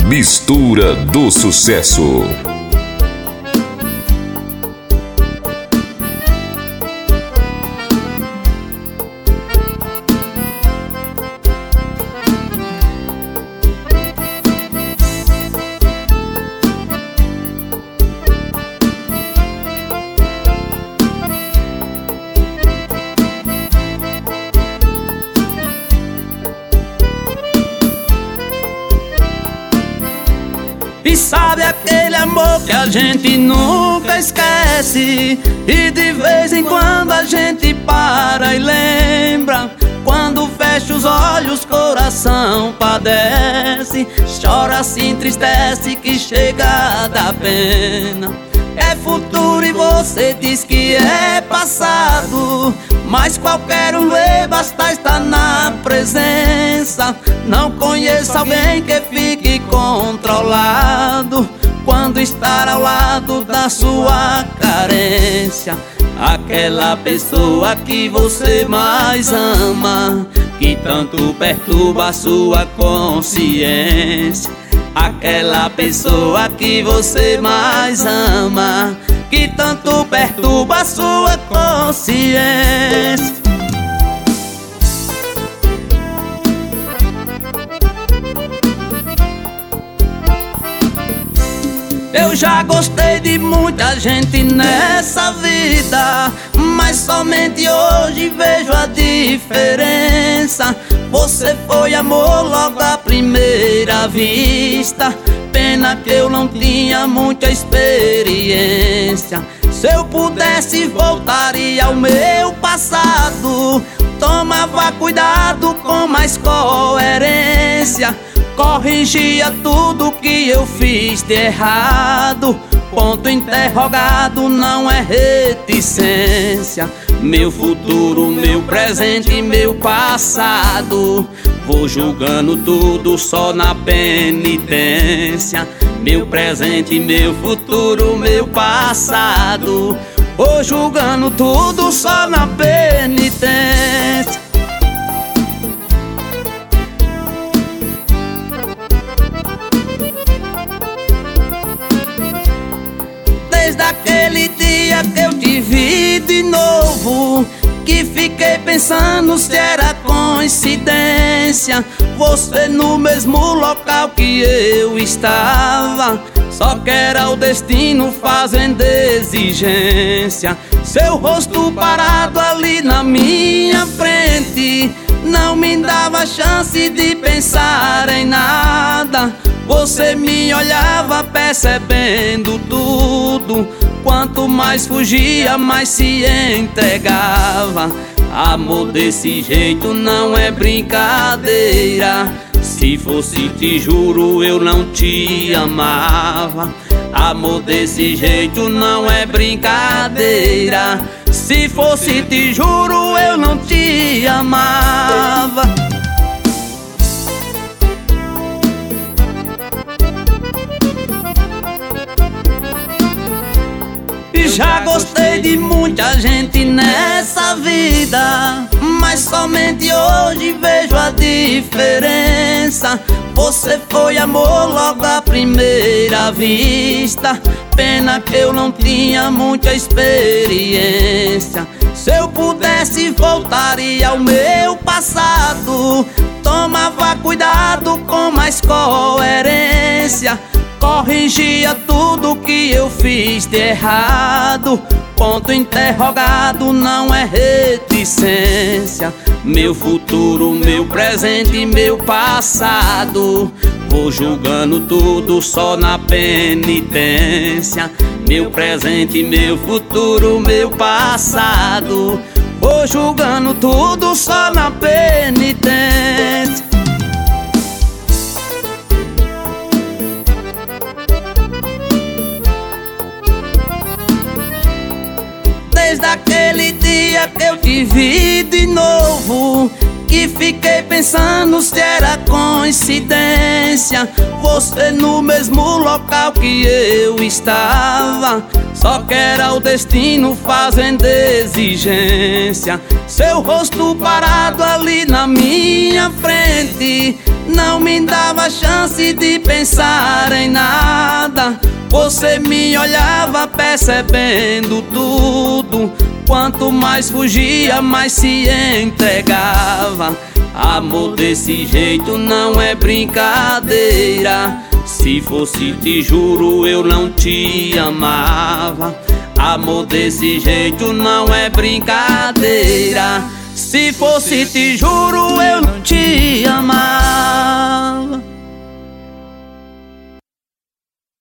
Mistura do Sucesso. E sabe aquele amor que a gente nunca esquece, e de vez em quando a gente para e lembra. Quando fecha os olhos, coração padece, chora, se entristece, que chega da pena. É futuro e você diz que é passado, mas qualquer um vê, basta estar na presença. Não conheço alguém que fique controlado quando estar ao lado da sua carência. Aquela pessoa que você mais ama, que tanto perturba a sua consciência. Aquela pessoa que você mais ama, que tanto perturba a sua consciência. Eu já gostei de muita gente nessa vida, mas somente hoje vejo a diferença. Você foi amor logo à primeira vista, pena que eu não tinha muita experiência. Se eu pudesse voltaria ao meu passado, tomava cuidado com mais coerência, corrigia tudo que eu fiz de errado. Ponto interrogado, não é reticência. Meu futuro, meu presente e meu passado, vou julgando tudo só na penitência. Meu presente, meu futuro, meu passado, vou julgando tudo só na penitência. Desde aquele dia que eu te vi de novo, que fiquei pensando se era coincidência. Você no mesmo local que eu estava, só que era o destino fazendo exigência. Seu rosto parado ali na minha frente não me dava chance de pensar em nada. Você me olhava percebendo tudo, quanto mais fugia, mais se entregava. Amor desse jeito não é brincadeira, se fosse te juro eu não te amava. Amor desse jeito não é brincadeira, se fosse te juro eu não te amava. Já gostei de muita gente nessa vida, mas somente hoje vejo a diferença. Você foi amor logo à primeira vista, pena que eu não tinha muita experiência. Se eu pudesse voltaria ao meu passado, tomava cuidado com mais coerência, corrigia tudo que eu fiz de errado. Ponto interrogado, não é reticência. Meu futuro, meu presente e meu passado, vou julgando tudo só na penitência. Meu presente, meu futuro, meu passado, vou julgando tudo só na penitência. Desde aquele dia que eu te vi de novo, que fiquei pensando se era coincidência. coincidência, você no mesmo local que eu estava. Só que era o destino fazendo exigência. Seu rosto parado ali na minha frente não me dava chance de pensar em nada. Você me olhava percebendo tudo. Quanto mais fugia, mais se entregava. Amor desse jeito não é brincadeira. Se fosse, te juro, eu não te amava. Amor desse jeito não é brincadeira. Se fosse, te juro, eu não te amava.